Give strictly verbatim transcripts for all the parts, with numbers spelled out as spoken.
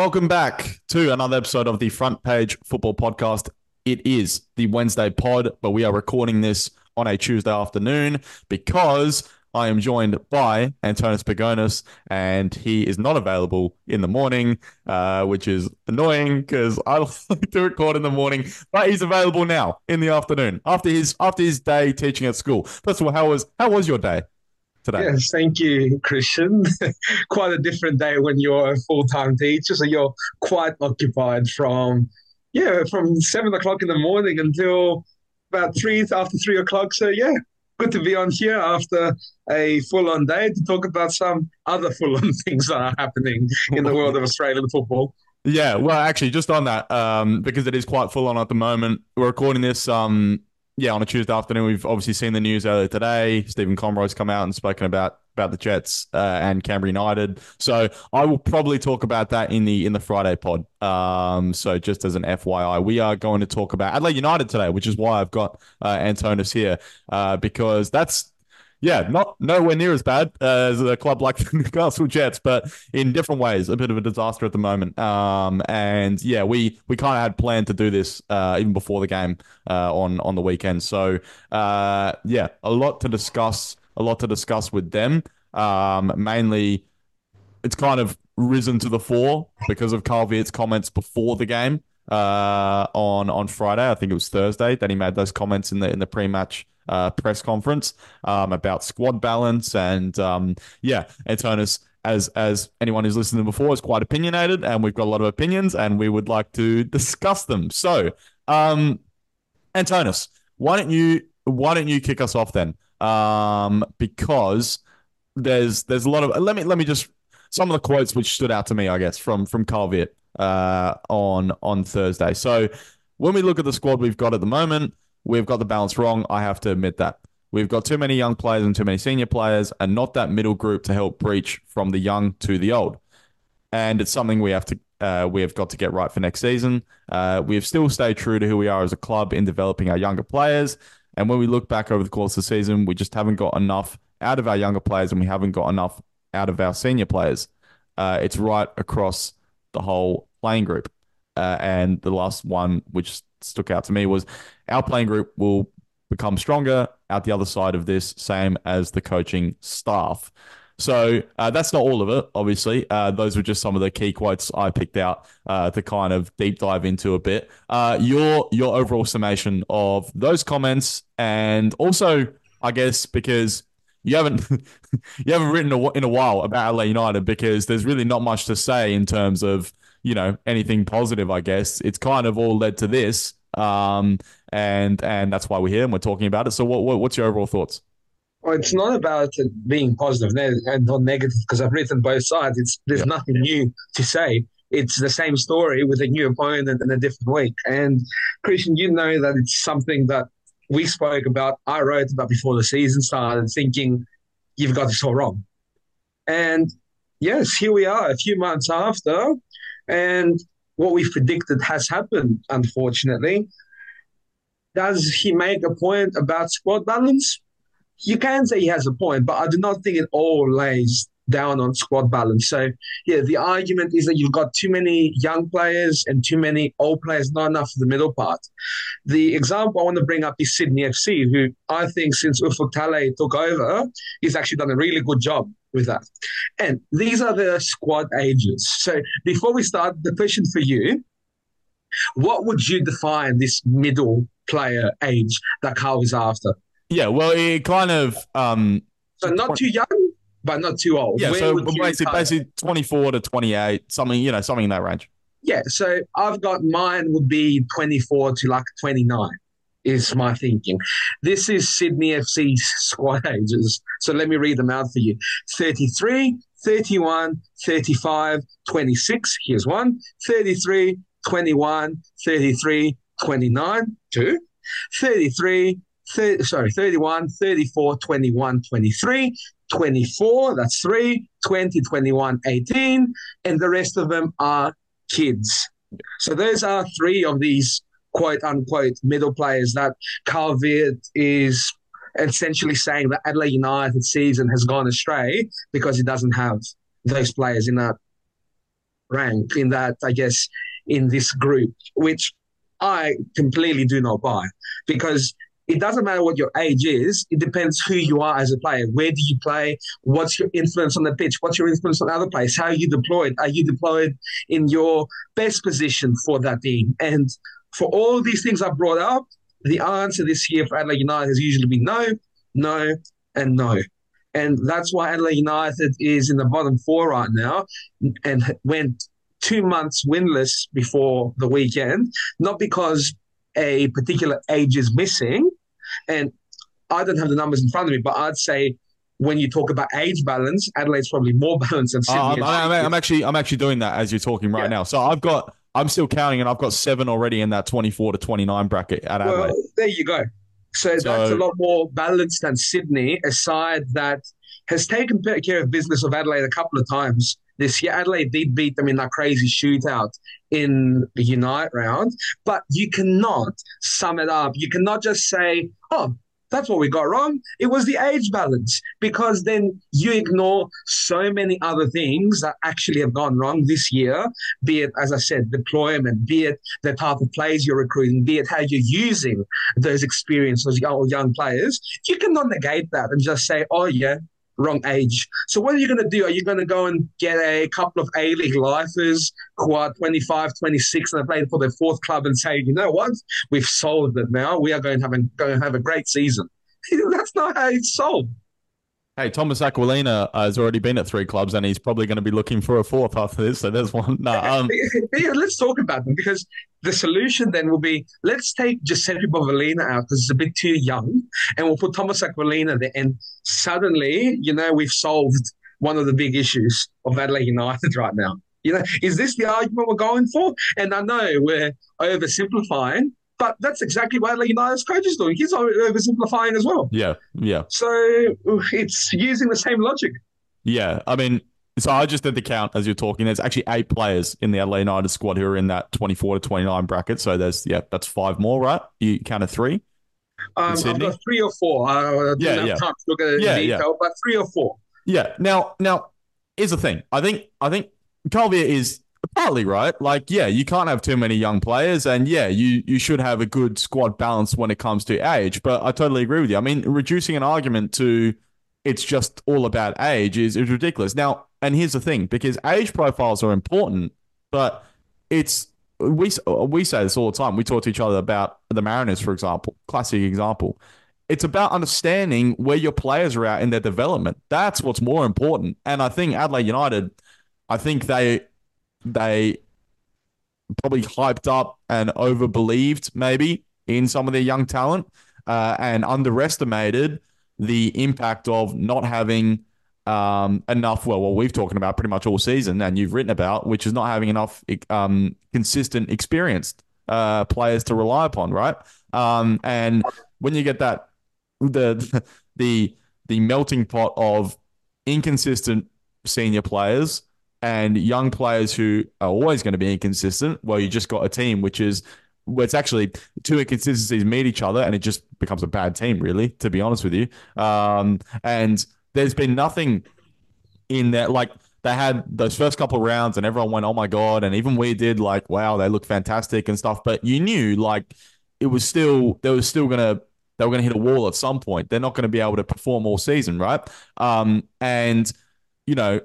Welcome back to another episode of the Front Page Football Podcast. It is the Wednesday pod, but we are recording this on a Tuesday afternoon because I am joined by Antonis Pagonis, and he is not available in the morning, uh, which is annoying because I like to record in the morning, but he's available now in the afternoon after his after his day teaching at school. First of all, how was how was your day today? Yes, thank you, Christian. Quite a different day when you're a full-time teacher, so you're quite occupied from, yeah, from seven o'clock in the morning until about three after three o'clock. So yeah, good to be on here after a full-on day to talk about some other full-on things that are happening in the world of Australian football. Yeah, well, actually, just on that, um, because it is quite full on at the moment. We're recording this, um, yeah, on a Tuesday afternoon. We've obviously seen the news earlier today. Stephen Conroy's come out and spoken about about the Jets uh, and Canberra United. So I will probably talk about that in the in the Friday pod. Um, so just as an F Y I, we are going to talk about Adelaide United today, which is why I've got uh, Antonis here, uh, because that's yeah, not nowhere near as bad uh, as a club like the Newcastle Jets, but in different ways, a bit of a disaster at the moment. Um, and yeah, we we kind of had planned to do this uh, even before the game uh, on on the weekend. So uh, yeah, a lot to discuss, a lot to discuss with them. Um, mainly, it's kind of risen to the fore because of Carl Veert's comments before the game uh, on on Friday. I think it was Thursday that he made those comments in the in the pre-match uh, press conference um, about squad balance and um, yeah, Antonis. As as anyone who's listened to before is quite opinionated, and we've got a lot of opinions, and we would like to discuss them. So, um, Antonis, why don't you why don't you kick us off then? Um, because there's there's a lot of let me let me just some of the quotes which stood out to me, I guess, from from Carl Viet uh, on on Thursday. So when we look at the squad we've got at the moment, we've got the balance wrong. I have to admit that we've got too many young players and too many senior players, and not that middle group to help breach from the young to the old. And it's something we have to uh, we have got to get right for next season. Uh, we have still stayed true to who we are as a club in developing our younger players. And when we look back over the course of the season, we just haven't got enough out of our younger players, and we haven't got enough out of our senior players. Uh, it's right across the whole playing group. Uh, and the last one, which stuck out to me, was our playing group will become stronger out the other side of this, same as the coaching staff. So uh, that's not all of it, obviously. Uh, those were just some of the key quotes I picked out uh, to kind of deep dive into a bit. Uh, your your overall summation of those comments, and also, I guess, because you haven't you haven't written a, in a while about Adelaide United, because there's really not much to say in terms of you know anything positive. I guess it's kind of all led to this, um, and and that's why we're here and we're talking about it. So, what, what what's your overall thoughts? Well, it's not about it being positive and not negative because I've written both sides. It's there's Yeah, nothing new to say. It's the same story with a new opponent and a different week. And Christian, you know that it's something that we spoke about. I wrote about before the season started, thinking you've got this all wrong. And yes, here we are, a few months after, and what we've predicted has happened. Unfortunately, does he make a point about squad balance? You can say he has a point, but I do not think it all lays down on squad balance. So, yeah, the argument is that you've got too many young players and too many old players, not enough for the middle part. The example I want to bring up is Sydney F C, who I think since Ufuk Talay took over, he's actually done a really good job with that. And these are the squad ages. So, before we start, the question for you, what would you define this middle player age that Carl is after? yeah. Well, it kind of um, So not too young, but not too old. yeah. Where So would you basically, kind of? basically twenty-four to twenty-eight, something you know, something in that range. Yeah. So I've got mine would be twenty-four to like twenty-nine is my thinking. This is Sydney F C's squad ages. So let me read them out for you. thirty-three, thirty-one, thirty-five, twenty-six. Here's one. thirty-three, twenty-one, thirty-three, twenty-nine. Two. thirty-three, thirty, sorry, thirty-one, thirty-four, twenty-one, twenty-three, twenty-four, that's three, twenty, twenty-one, eighteen, and the rest of them are kids. So those are three of these quote unquote middle players that Carl Viet is essentially saying that Adelaide United season has gone astray because he doesn't have those players in that rank in that, I guess, in this group, which I completely do not buy because it doesn't matter what your age is. It depends who you are as a player. Where do you play? What's your influence on the pitch? What's your influence on other players? How are you deployed? Are you deployed in your best position for that team? And for all these things I brought up, the answer this year for Adelaide United has usually been no, no, and no. And that's why Adelaide United is in the bottom four right now and went two months winless before the weekend, not because a particular age is missing. And I don't have the numbers in front of me, but I'd say when you talk about age balance, Adelaide's probably more balanced than Sydney. Uh, I'm, I'm, I'm actually, I'm actually doing that as you're talking right yeah. now. So I've got, I'm still counting, and I've got seven already in that twenty-four to twenty-nine bracket at Adelaide. Well, there you go. So, so that's a lot more balanced than Sydney, a side that has taken care of business of Adelaide a couple of times this year. Adelaide did beat them in that crazy shootout in the Unite round, but you cannot sum it up. You cannot just say, oh, that's what we got wrong. It was the age balance, because then you ignore so many other things that actually have gone wrong this year, be it, as I said, deployment, be it the type of players you're recruiting, be it how you're using those experienced, those young, young players. You cannot negate that and just say, oh, yeah, wrong age. So what are you going to do? Are you going to go and get a couple of A-League lifers who are twenty-five, twenty-six and are playing for their fourth club and say, you know what? We've solved it now. We are going to have a, going to have a great season. That's not how it's solved. Hey, Thomas Aquilina has already been at three clubs and he's probably going to be looking for a fourth after this. So there's one. No, um... yeah, let's talk about them, because the solution then will be, let's take Giuseppe Bovalina out because he's a bit too young, and we'll put Thomas Aquilina there. And suddenly, you know, we've solved one of the big issues of Adelaide United right now. You know, is this the argument we're going for? And I know we're oversimplifying, but that's exactly what Adelaide United's coach is doing. He's oversimplifying as well. Yeah, yeah. So it's using the same logic. Yeah, I mean, so I just did the count as you're talking. There's actually eight players in the Adelaide United squad who are in that twenty-four to twenty-nine bracket. So there's, yeah, that's five more, right? You counted three? Um, I've got three or four. I don't yeah, have yeah. time to look at yeah, detail, yeah. but three or four. Yeah. Now, now, here's the thing. I think, I think Calvia is partly right. Like, yeah, you can't have too many young players, and yeah, you you should have a good squad balance when it comes to age. But I totally agree with you. I mean, reducing an argument to it's just all about age is, is ridiculous. Now, and here's the thing, because age profiles are important, but it's we we say this all the time. We talk to each other about the Mariners, for example, classic example. It's about understanding where your players are at in their development. That's what's more important. And I think Adelaide United, I think they they probably hyped up and over-believed maybe in some of their young talent uh, and underestimated the impact of not having um, enough, well, what we've talking about pretty much all season and you've written about, which is not having enough um, consistent, experienced uh, players to rely upon, right? Um, and when you get that, the the the melting pot of inconsistent senior players and young players who are always going to be inconsistent, well, you just got a team which is where it's actually two inconsistencies meet each other and it just becomes a bad team, really, to be honest with you. Um, and there's been nothing in that, like they had those first couple of rounds and everyone went, oh my God. And even we did like, wow, they look fantastic and stuff. But you knew like it was still, they were still going to, they were going to hit a wall at some point. They're not going to be able to perform all season, right? Um, and, you know,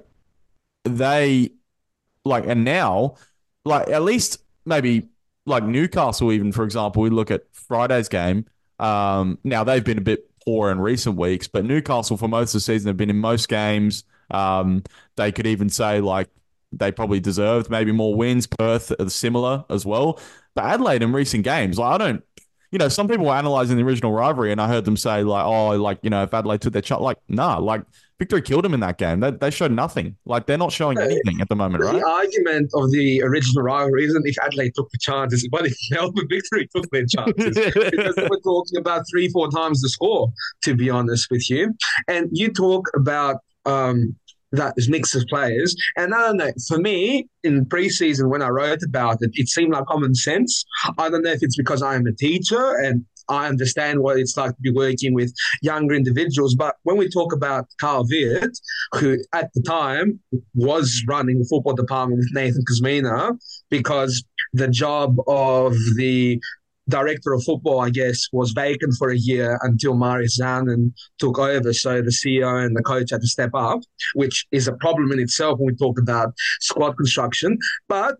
they like, and now, like at least maybe like Newcastle, even for example, we look at Friday's game. Um, now they've been a bit poor in recent weeks, but Newcastle for most of the season have been in most games. Um, they could even say like they probably deserved maybe more wins. Perth are similar as well, but Adelaide in recent games, like I don't, you know, some people were analysing the original rivalry, and I heard them say like, oh, like you know, if Adelaide took their shot, like nah, like. Victory killed them in that game. They, they showed nothing. Like, they're not showing anything at the moment, the right? The argument of the original rivalry isn't if Adelaide took the chances, but if Melbourne Victory took their chances. Because we're talking about three, four times the score, to be honest with you. And you talk about um, that mix of players. And I don't know, for me, in preseason when I wrote about it, it seemed like common sense. I don't know if it's because I am a teacher and I understand what it's like to be working with younger individuals. But when we talk about Carl Viet, who at the time was running the football department with Nathan Kuzmina, because the job of the director of football, I guess, was vacant for a year until Marius Zanen took over. So the C E O and the coach had to step up, which is a problem in itself when we talk about squad construction. But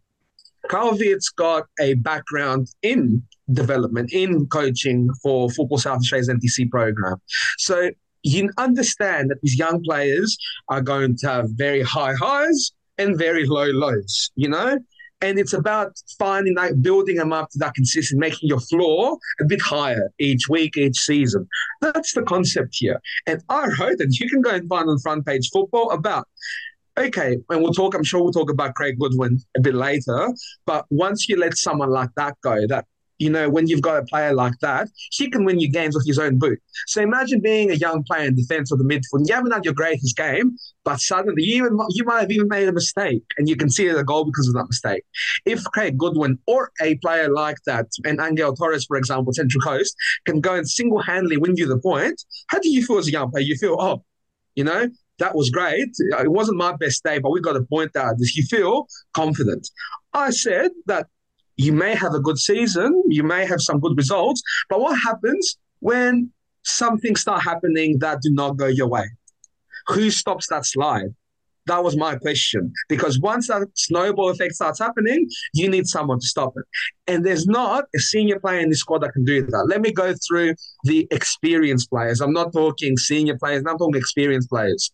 Carl Viet's got a background in development, in coaching for Football South Australia's N T C program. So you understand that these young players are going to have very high highs and very low lows, you know? And it's about finding that, building them up to that consistent, making your floor a bit higher each week, each season. That's the concept here. And I wrote that you can go and find on Front Page Football about, okay, and we'll talk, I'm sure we'll talk about Craig Goodwin a bit later, but once you let someone like that go, that, you know, when you've got a player like that, he can win you games with his own boot. So imagine being a young player in defense or the midfield. You haven't had your greatest game, but suddenly you, even, you might have even made a mistake and you can see the goal because of that mistake. If Craig Goodwin or a player like that, and Angel Torres, for example, Central Coast, can go and single-handedly win you the point, how do you feel as a young player? You feel, oh, you know, that was great. It wasn't my best day, but we got a point out. You feel confident. I said that you may have a good season, you may have some good results, but what happens when some things start happening that do not go your way? Who stops that slide? That was my question. Because once that snowball effect starts happening, you need someone to stop it. And there's not a senior player in the squad that can do that. Let me go through the experienced players. I'm not talking senior players, I'm talking experienced players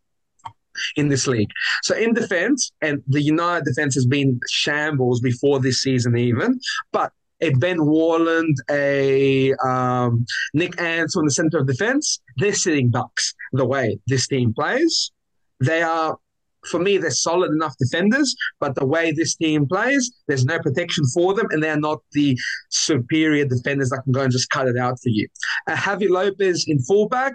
in this league. So in defense, and the United defense has been shambles before this season even, but a Ben Warland, a um, Nick Ansell in the center of defense, they're sitting ducks the way this team plays. They are, for me, they're solid enough defenders, but the way this team plays, there's no protection for them, and they're not the superior defenders that can go and just cut it out for you. Uh, Javi Lopez in fullback,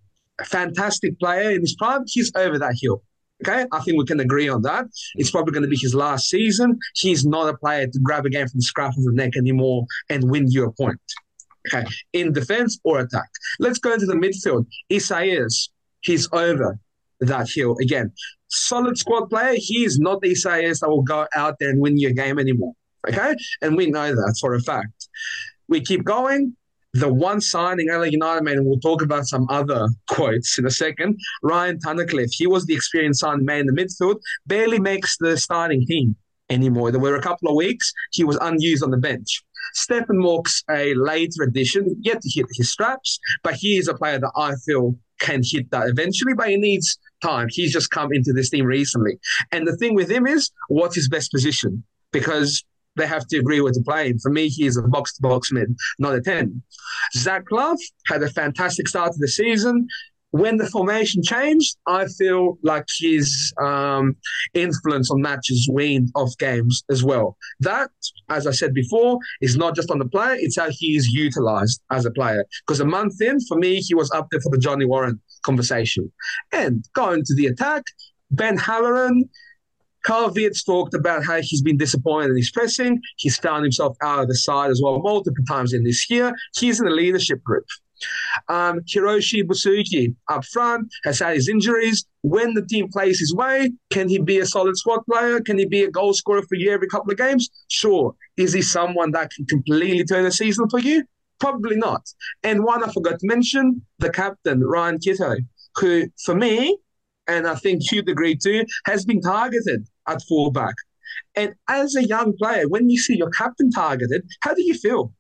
a fantastic player in his prime. He's over that hill. Okay, I think we can agree on that. It's probably going to be his last season. He's not a player to grab a game from the scruff of the neck anymore and win you a point. Okay, in defense or attack. Let's go into the midfield. Isaias, he's over that hill again. Solid squad player. He is not the Isaias that will go out there and win you a game anymore. Okay, and we know that for a fact. We keep going. The one signing L A United made, and we'll talk about some other quotes in a second, Ryan Tunnicliffe, he was the experienced signing man in the midfield, barely makes the starting team anymore. There were a couple of weeks he was unused on the bench. Stephen Mork's a later addition, yet to hit his straps, but he is a player that I feel can hit that eventually, but he needs time. He's just come into this team recently. And the thing with him is, what's his best position? Because they have to agree with the play. For me, he is a box-to-box mid, not a ten. Zach Love had a fantastic start to the season. When the formation changed, I feel like his um, influence on matches waned off games as well. That, as I said before, is not just on the player, it's how he is utilised as a player. Because a month in, for me, he was up there for the Johnny Warren conversation. And going to the attack, Ben Halloran, Carl Viet's talked about how he's been disappointed in his pressing. He's found himself out of the side as well multiple times in this year. He's in the leadership group. Um, Hiroshi Busuki up front has had his injuries. When the team plays his way, can he be a solid squad player? Can he be a goal scorer for you every couple of games? Sure. Is he someone that can completely turn a season for you? Probably not. And one I forgot to mention, the captain, Ryan Kitto, who, for me, and I think you'd agree too, has been targeted at fullback. And as a young player, when you see your captain targeted, how do you feel?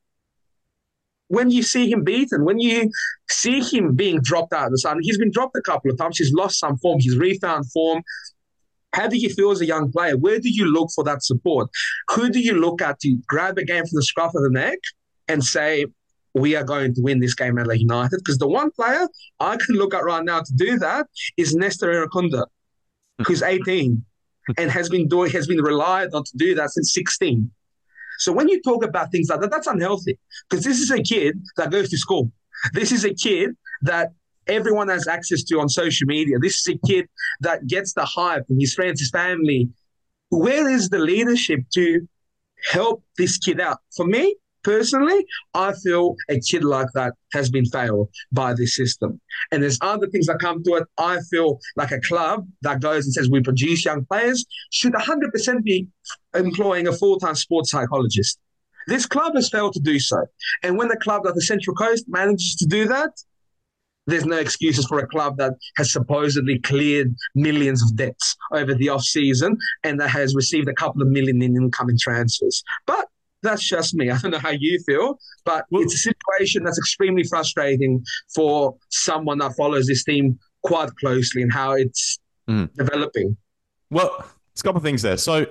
When you see him beaten, when you see him being dropped out of the side, he's been dropped a couple of times, he's lost some form, he's refound form. How do you feel as a young player? Where do you look for that support? Who do you look at to grab a game from the scruff of the neck and say, we are going to win this game at United? Because the one player I can look at right now to do that is Nestor Irakunda, who's eighteen and has been doing has been relied on to do that since sixteen. So when you talk about things like that, that's unhealthy, because this is a kid that goes to school. This is a kid that everyone has access to on social media. This is a kid that gets the hype from his friends, his family. Where is the leadership to help this kid out? For me, Personally, I feel a kid like that has been failed by this system. And there's other things that come to it. I feel like a club that goes and says we produce young players should one hundred percent be employing a full-time sports psychologist. This club has failed to do so. And when a club like the Central Coast manages to do that, there's no excuses for a club that has supposedly cleared millions of debts over the off-season and that has received a couple of million in incoming transfers. But that's just me. I don't know how you feel, but well, it's a situation that's extremely frustrating for someone that follows this team quite closely and how it's mm. developing. Well, there's a couple of things there. So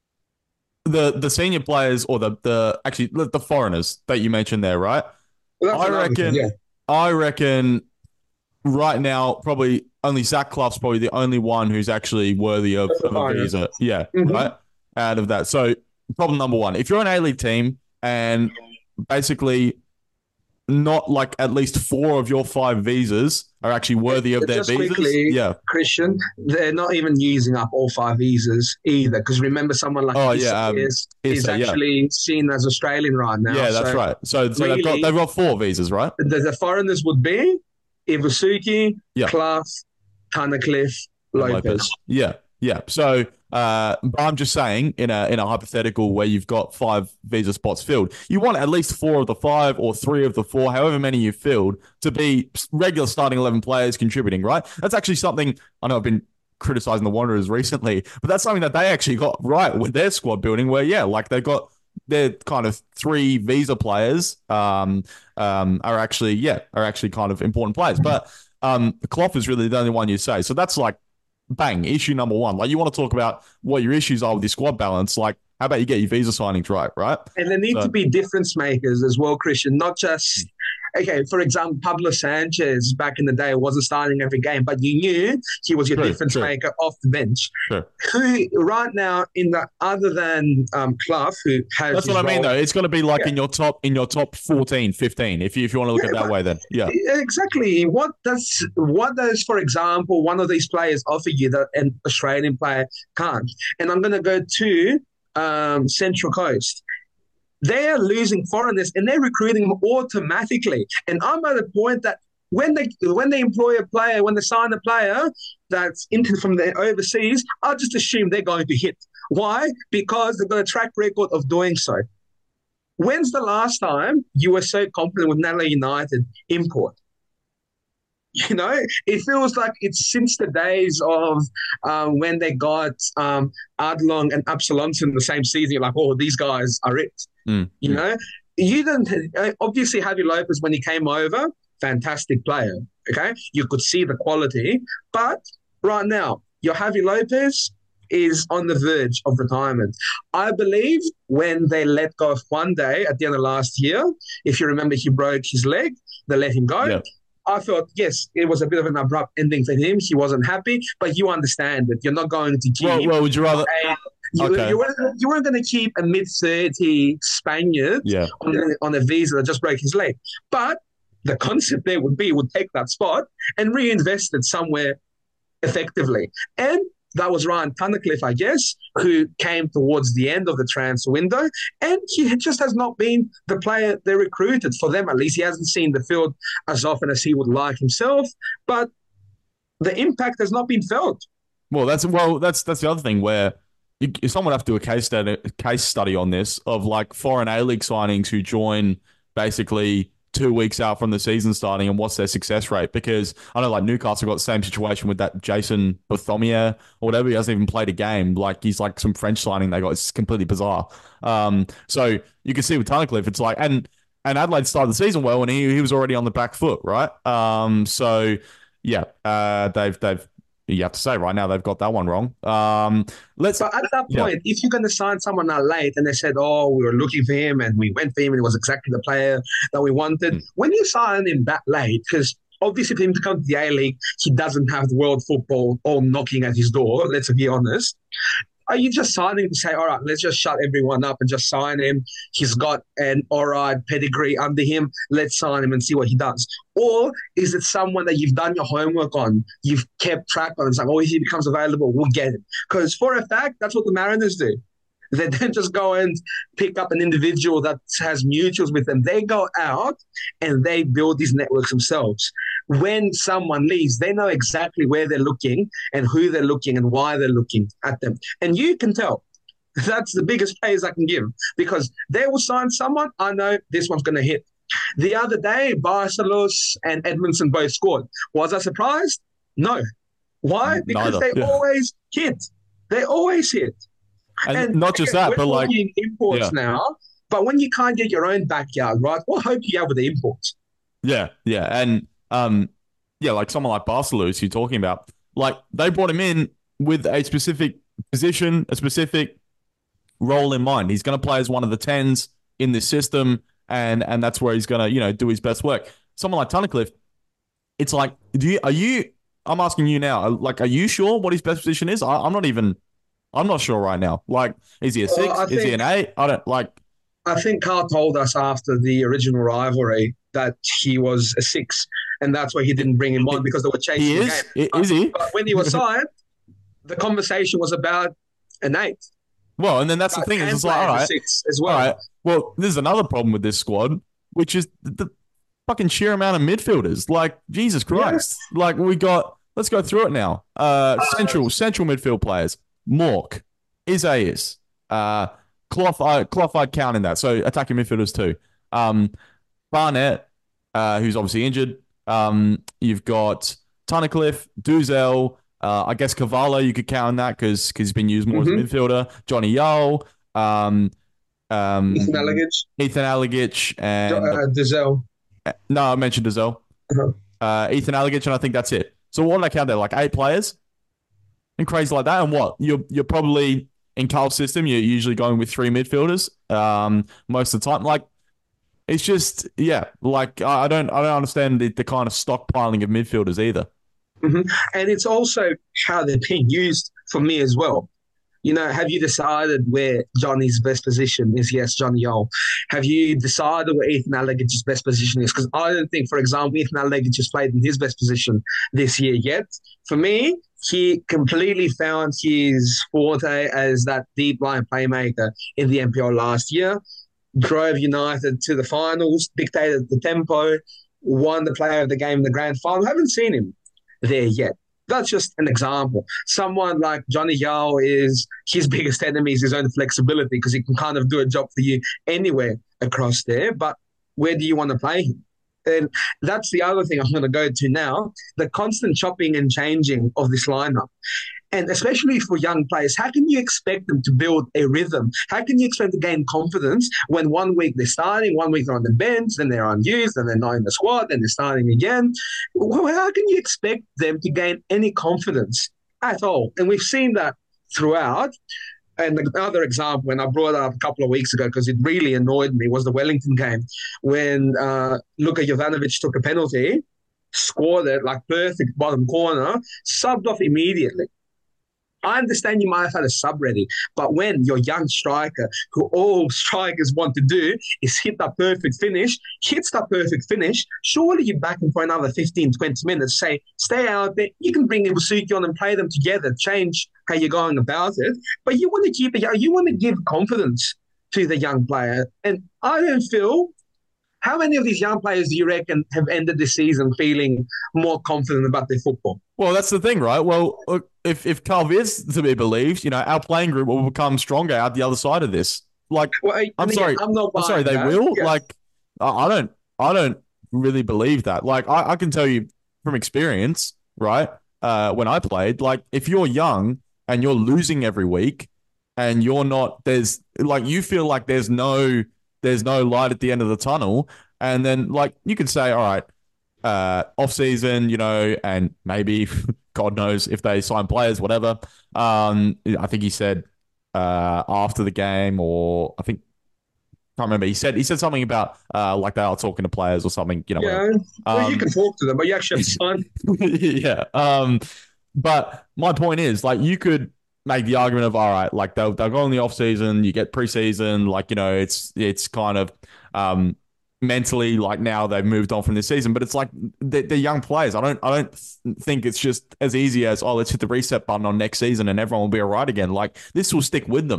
the the senior players or the the actually the foreigners that you mentioned there, right? Well, I reckon. Thing, yeah. I reckon. Right now, probably only Zach Clough's probably the only one who's actually worthy of, of a visa. Yeah, mm-hmm. right? Out of that. So, problem number one, if you're an A-League team and basically not like at least four of your five visas are actually worthy of their Just visas. Quickly, yeah. Christian, they're not even using up all five visas either. Because remember, someone like oh, yeah, um, is, is Issa, actually yeah. seen as Australian right now. Yeah, that's so right. So, so really, they've got they've got four visas, right? The, the foreigners would be Iwasuki, yeah. Clough, Tunnicliffe, Lopez. Lopez. Yeah, yeah. So, uh, but I'm just saying, in a in a hypothetical where you've got five visa spots filled, you want at least four of the five or three of the four, however many you've filled, to be regular starting eleven players contributing, right? That's actually something I know I've been criticizing the Wanderers recently, but that's something that they actually got right with their squad building, where, yeah, like they've got they're kind of three visa players um, um, are actually, yeah, are actually kind of important players. But um, Clough is really the only one you say. So that's like, bang, issue number one. Like, you want to talk about what your issues are with your squad balance. Like, how about you get your visa signings right, right? And there need so, to be difference makers as well, Christian, not just... Okay, for example, Pablo Sanchez back in the day wasn't starting every game, but you knew he was your true, difference true. maker off the bench. Sure. Who right now in the other than um, Clough, who has that's what I mean role, though. It's got to be like yeah. in your top in your top fourteen, fifteen, if you if you want to look yeah, at it that but, way. Then yeah, exactly. What does what does for example one of these players offer you that an Australian player can't? And I'm going to go to um, Central Coast. They're losing foreigners and they're recruiting them automatically. And I'm at the point that when they when they employ a player, when they sign a player that's into from the overseas, I just assume they're going to hit. Why? Because they've got a track record of doing so. When's the last time you were so confident with Adelaide United import? You know, it feels like it's since the days of um, when they got um, Adlong and Absalomson in the same season. You're like, oh, these guys are it. Mm. You know, you didn't obviously Javi Lopez when he came over, fantastic player. Okay, you could see the quality, but right now your Javi Lopez is on the verge of retirement. I believe when they let go of one day at the end of last year, if you remember, he broke his leg. They let him go. Yeah. I thought, yes, it was a bit of an abrupt ending for him. He wasn't happy, but you understand it. You're not going to keep. Well, well would you rather? A, you, okay. you, weren't, you weren't going to keep a mid thirty Spaniard yeah. on, a, on a visa that just broke his leg. But the concept there would be would take that spot and reinvest it somewhere effectively. And that was Ryan Tunnicliffe, I guess, who came towards the end of the transfer window. And he just has not been the player they recruited for them. At least he hasn't seen the field as often as he would like himself. But the impact has not been felt. Well, that's well, that's that's the other thing where you, someone have to do a case study, a case study on this of like foreign A-League signings who join basically two weeks out from the season starting and what's their success rate? Because I know like Newcastle got the same situation with that Jason Bartholomew or whatever. He hasn't even played a game. Like he's like some French signing they got. It's completely bizarre. Um, so you can see with Tunnicliffe, it's like, and and Adelaide started the season well and he, he was already on the back foot, right? Um, so yeah, uh, they've, they've, you have to say right now they've got that one wrong. Um, let's. But at that point, yeah. if you're going to sign someone that late and they said, "Oh, we were looking for him and we went for him and he was exactly the player that we wanted," mm. when you sign him that late, because obviously for him to come to the A League, he doesn't have the world football all knocking at his door. Let's be honest. Are you just signing to say, all right, let's just shut everyone up and just sign him? He's got an all right pedigree under him. Let's sign him and see what he does. Or is it someone that you've done your homework on? You've kept track on. It's like, oh, if he becomes available, we'll get him. Because for a fact, that's what the Mariners do. They don't just go and pick up an individual that has mutuals with them. They go out and they build these networks themselves. When someone leaves, they know exactly where they're looking and who they're looking and why they're looking at them. And you can tell. That's the biggest praise I can give because they will sign someone. I know this one's going to hit. The other day, Barcelos and Edmondson both scored. Was I surprised? No. Why? Because Neither. they Yeah. always hit. They always hit. And, And not just again, that, we're but like, talking imports yeah. now. But when you can't get your own backyard, right? What hope do you have with the imports? yeah, yeah. And um, yeah, like someone like Barcelos you're talking about, like they brought him in with a specific position, a specific role in mind. He's going to play as one of the tens in this system, and and that's where he's going to, you know, do his best work. Someone like Tunnicliffe, it's like, do you, are you, I'm asking you now, like, are you sure what his best position is? I, I'm not even, I'm not sure right now. Like, is he a six? Well, I is he think- an eight? I don't, like, I think Carl told us after the original rivalry that he was a six, and that's why he didn't bring him on because they were chasing he the is? game. I- Is he? But when he was signed, the conversation was about an eight. Well, and then that's the But thing. can It's just like, play all as a right, six as well. all right. Well, there's another problem with this squad, which is the fucking sheer amount of midfielders. Like, Jesus Christ. Like, we got, let's go through it now. Uh, central, central midfield players. Mork, Isaias, uh, Clough, I, Clough I'd count in that. So attacking midfielders too. Um, Barnett, uh, who's obviously injured. Um, you've got Tunnicliffe, Duzel, uh, I guess Cavallo, you could count in that because he's been used more Mhm. as a midfielder. Johnny Yole, um, um, Ethan Allegage, Ethan Allegich, and uh, Dizel. no, I mentioned Dizel. Uh-huh. Uh, Ethan Allegich, and I think that's it. So what did I count there? Like eight players? And crazy like that. And what? You're you're probably in Carl's system, you're usually going with three midfielders um, most of the time. Like, it's just, yeah, like I I don't I don't understand the, the kind of stockpiling of midfielders either. And it's also how they're being used for me as well. You know, have you decided where Johnny's best position is? Yes, Johnny Yole. Have you decided where Ethan Allegage's best position is? Because I don't think, for example, Ethan Allegage has played in his best position this year yet. For me, he completely found his forte as that deep line playmaker in the N P L last year. Drove United to the finals, dictated the tempo, won the player of the game in the grand final. Haven't seen him there yet. That's just an example. Someone like Johnny Yao is his biggest enemy is his own flexibility because he can kind of do a job for you anywhere across there. But where do you want to play him? And that's the other thing I'm going to go to now, the constant chopping and changing of this lineup. And especially for young players, how can you expect them to build a rhythm? How can you expect to gain confidence when one week they're starting, one week they're on the bench, then they're unused, then they're not in the squad, then they're starting again? Well, how can you expect them to gain any confidence at all? And we've seen that throughout. And another example, and I brought it up a couple of weeks ago because it really annoyed me, was the Wellington game when uh, Luka Jovanovic took a penalty, scored it like perfect bottom corner, subbed off immediately. I understand you might have had a sub ready, but when your young striker, who all strikers want to do is hit that perfect finish, hits that perfect finish, surely you're back in for another fifteen, twenty minutes. Say, stay out there. You can bring Ibusuki on and play them together, change how you're going about it. But you want to keep it, you want to give confidence to the young player. And I don't feel, how many of these young players do you reckon have ended this season feeling more confident about their football? Well, that's the thing, right? Well, look, if if Carl is to be believed, you know, our playing group will become stronger out the other side of this. Like, Well, I'm again, sorry, I'm not I'm sorry, buying they that. will. Yeah. Like, I I don't, I don't really believe that. Like, I, I can tell you from experience, right? Uh, when I played, like, if you're young and you're losing every week, and you're not, there's like you feel like there's no, there's no light at the end of the tunnel, and then like you could say, all right, uh, off season, you know, and maybe God knows if they sign players, whatever. Um, I think he said uh after the game, or I think can't remember. He said he said something about uh like they are talking to players or something, you know. whatever. Yeah, well, you Um, can talk to them, but you actually have to sign. yeah. Um, but my point is, like, you could make the argument of, all right, like they'll they'll go in the off season, you get preseason, like, you know, it's it's kind of um mentally like now they've moved on from this season, but it's like they're, they're young players. I don't I don't th- think it's just as easy as, oh, let's hit the reset button on next season and everyone will be all right again. Like, this will stick with them.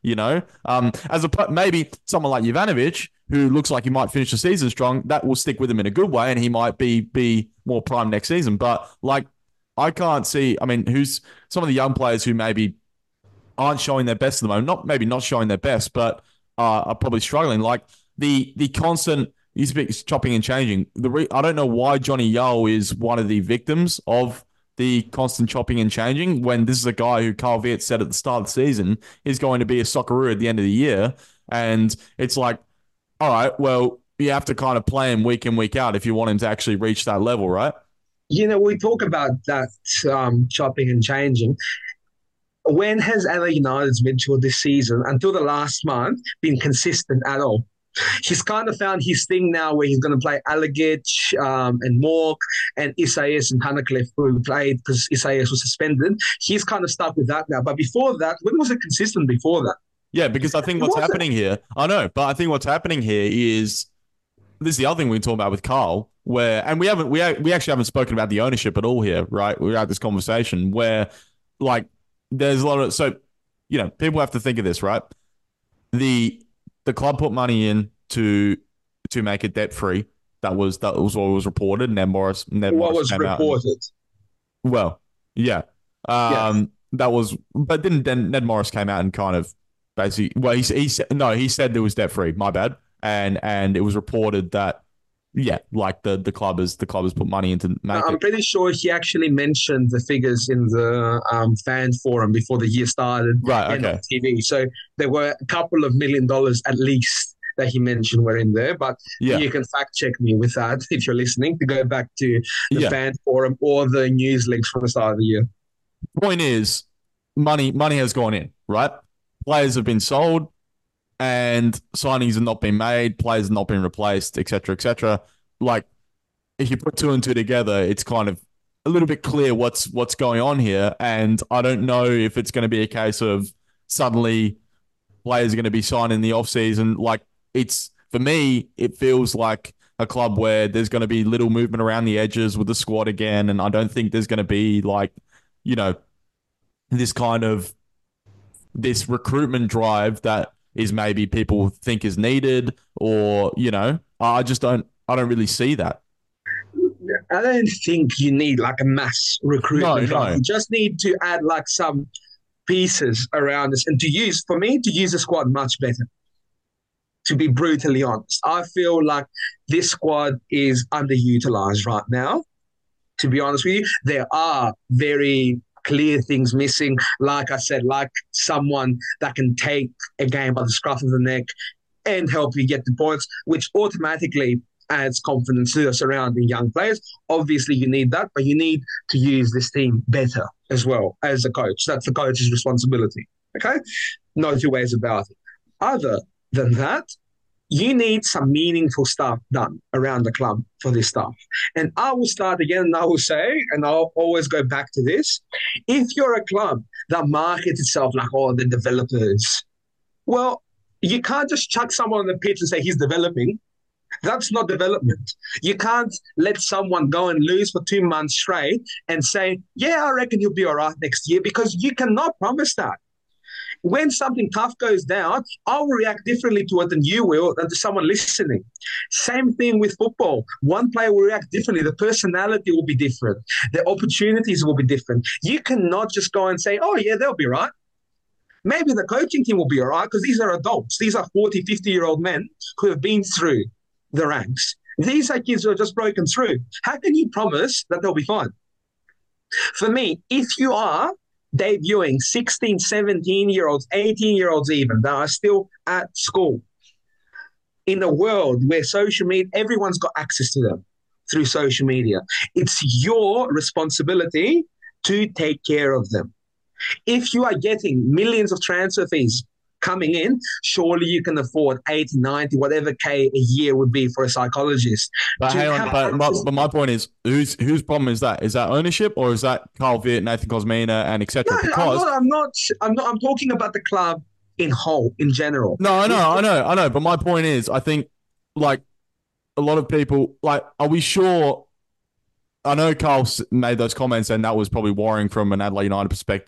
You know, um, as a maybe someone like Jovanovic, who looks like he might finish the season strong, that will stick with him in a good way, and he might be be more prime next season. But like, I can't see. I mean, who's some of the young players who maybe aren't showing their best at the moment? Not maybe not showing their best, but uh, are probably struggling. Like the the constant you speak chopping and changing. The re- I don't know why Johnny Yeo is one of the victims of the constant chopping and changing when this is a guy who Carl Viet said at the start of the season is going to be a Socceroo at the end of the year. And it's like, all right, well, you have to kind of play him week in, week out if you want him to actually reach that level, right? You know, we talk about that um, chopping and changing. When has Adelaide United's midfield this season, until the last month, been consistent at all? He's kind of found his thing now where he's going to play Alagic um, and Mork and Isaias and Tunnicliffe, who played because Isaias was suspended. He's kind of stuck with that now. But before that, when was it consistent before that? Yeah, because I think what's happening here, I know, but I think what's happening here is this is the other thing we talk about with Carl, where and we haven't we we actually haven't spoken about the ownership at all here, right? We had this conversation where like there's a lot of so you know people have to think of this, right? The the club put money in to to make it debt free. That was that was what was reported. Ned Morris. Ned what Morris was reported? And, well, yeah, um, yes. That was. But then then Ned Morris came out and kind of basically. Well, he he said no. He said it was debt free. My bad. And and it was reported that yeah, like the the club has the club has put money into. Make I'm it. pretty sure he actually mentioned the figures in the um, fan forum before the year started. Right. Okay. On T V. So there were a couple of million dollars at least that he mentioned were in there, but yeah. You can fact check me with that if you're listening to go back to the yeah. fan forum or the news links from the start of the year. Point is, money money has gone in, right? Players have been sold, and signings have not been made. Players have not been replaced, et cetera, et cetera. Like, if you put two and two together, it's kind of a little bit clear what's what's going on here, and I don't know if it's going to be a case of suddenly players are going to be signed in the off season. Like. It's for me, it feels like a club where there's going to be little movement around the edges with the squad again, and I don't think there's going to be like, you know, this kind of this recruitment drive that is maybe people think is needed, or you know, I just don't, I don't really see that. I don't think you need like a mass recruitment no, drive. No. You just need to add like some pieces around this, and to use for me to use the squad much better. To be brutally honest, I feel like this squad is underutilized right now. To be honest with you, there are very clear things missing. Like I said, like someone that can take a game by the scruff of the neck and help you get the points, which automatically adds confidence to the surrounding young players. Obviously, you need that, but you need to use this team better as well as a coach. That's the coach's responsibility. Okay? No two ways about it. Other than that, you need some meaningful stuff done around the club for this stuff. And I will start again and I will say, and I'll always go back to this, if you're a club that markets itself like, oh, the developers, well, you can't just chuck someone on the pitch and say he's developing. That's not development. You can't let someone go and lose for two months straight and say, yeah, I reckon he'll be all right next year, because you cannot promise that. When something tough goes down, I will react differently to it than you will, than to someone listening. Same thing with football. One player will react differently. The personality will be different. The opportunities will be different. You cannot just go and say, oh, yeah, they'll be right. Maybe the coaching team will be all right because these are adults. These are forty, fifty-year-old men who have been through the ranks. These are kids who are just broken through. How can you promise that they'll be fine? For me, if you are debuting sixteen, seventeen-year-olds, eighteen-year-olds even, that are still at school, in a world where social media, everyone's got access to them through social media, it's your responsibility to take care of them. If you are getting millions of transfer fees coming in, surely you can afford eighty, ninety, whatever K a year would be for a psychologist. But hang on, but my, but my point is, whose whose problem is that? Is that ownership, or is that Carl Viet, Nathan Kosmina, and et cetera? No, because I'm not, I'm not. I'm not. I'm talking about the club in whole, in general. No, I know, I know, I know. But my point is, I think, like, a lot of people, like, are we sure? I know Carl made those comments, and that was probably worrying from an Adelaide United perspective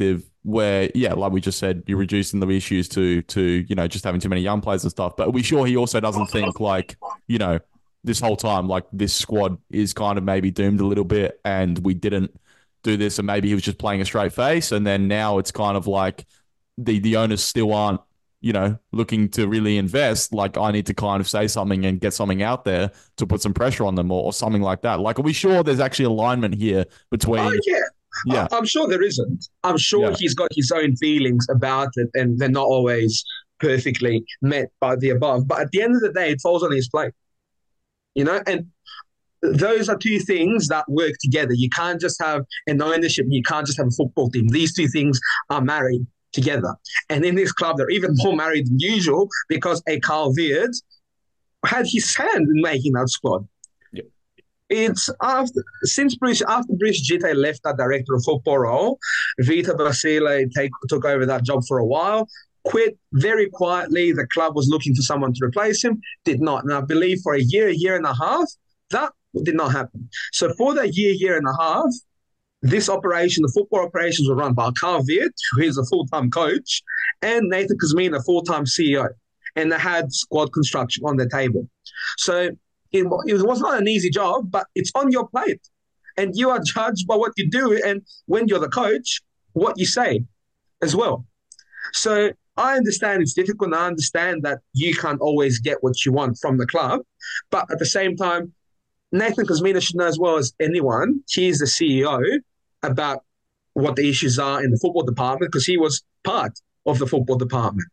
where, yeah, like we just said, you're reducing the issues to, to you know, just having too many young players and stuff. But are we sure he also doesn't think like, you know, this whole time, like this squad is kind of maybe doomed a little bit and we didn't do this and maybe he was just playing a straight face and then now it's kind of like the the owners still aren't, you know, looking to really invest. Like I need to kind of say something and get something out there to put some pressure on them or, or something like that. Like, are we sure there's actually alignment here between... Oh, yeah. Yeah. I'm sure there isn't. I'm sure Yeah. he's got his own feelings about it and they're not always perfectly met by the above. But at the end of the day, it falls on his plate, you know? And those are two things that work together. You can't just have an ownership. You can't just have a football team. These two things are married together. And in this club, they're even more married than usual because a Carl Weird had his hand in making that squad. Yeah. It's after since Bruce after Bruce Jitte left that director of football role, Vita Basile take, took over that job for a while. Quit very quietly. The club was looking for someone to replace him. Did not. And I believe for a year, year and a half, that did not happen. So for that year, year and a half, this operation, the football operations were run by Carl Weird, who is a full-time coach, and Nathan Kuzmin, a full-time C E O. And they had squad construction on the table. So it, it was not an easy job, but it's on your plate. And you are judged by what you do. And when you're the coach, what you say as well. So I understand it's difficult, and I understand that you can't always get what you want from the club. But at the same time, Nathan Kuzmina should know as well as anyone, he's the C E O, about what the issues are in the football department because he was part of the football department.